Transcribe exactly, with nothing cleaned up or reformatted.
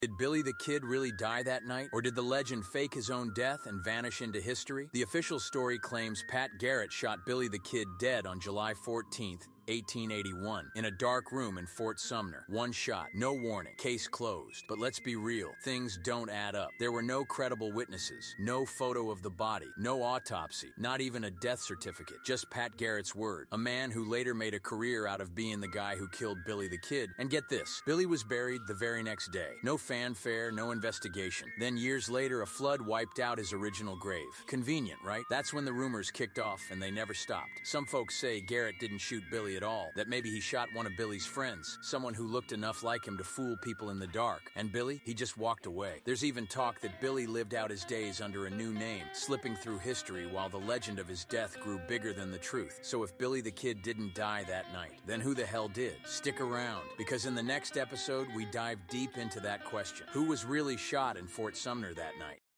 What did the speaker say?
Did Billy the Kid really die that night, or did the legend fake his own death and vanish into history? The official story claims Pat Garrett shot Billy the Kid dead on July fourteenth, eighteen eighty-one, in a dark room in Fort Sumner. One shot, no warning, case closed. But let's be real, things don't add up. There were no credible witnesses, no photo of the body, no autopsy, not even a death certificate, just Pat Garrett's word, a man who later made a career out of being the guy who killed Billy the Kid. And get this, Billy was buried the very next day. No fanfare, no investigation. Then years later, a flood wiped out his original grave. Convenient, right? That's when the rumors kicked off and they never stopped. Some folks say Garrett didn't shoot Billy at all, that maybe he shot one of Billy's friends, someone who looked enough like him to fool people in the dark. And Billy, he just walked away. There's even talk that Billy lived out his days under a new name, slipping through history while the legend of his death grew bigger than the truth. So if Billy the Kid didn't die that night, then who the hell did? Stick around, because in the next episode, we dive deep into that question. Who was really shot in Fort Sumner that night?